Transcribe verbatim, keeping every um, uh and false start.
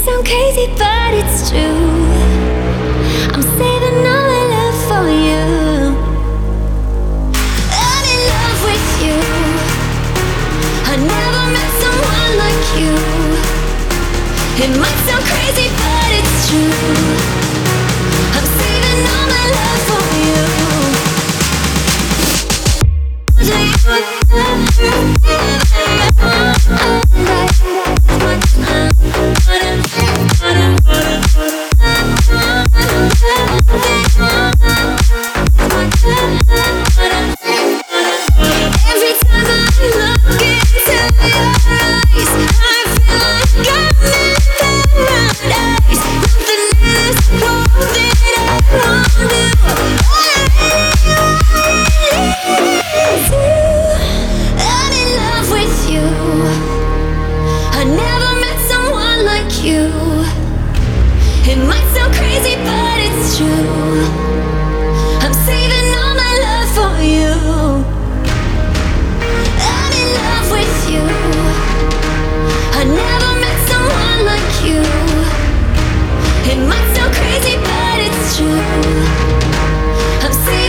sound crazy, but it's true. I'm saving all my love for you. I'm in love with you. I never met someone like you. It might sound crazy, but it's true. I'm saving all my love for you. Every time I look into your eyes, I feel like I'm in paradise. Nothing is more than I want to. I'm in love with you. I never met someone like you. It might sound crazy, but it's true. I'm saving all my love for you. I'm in love with you. I never met someone like you. It might sound crazy, but it's true. I'm saving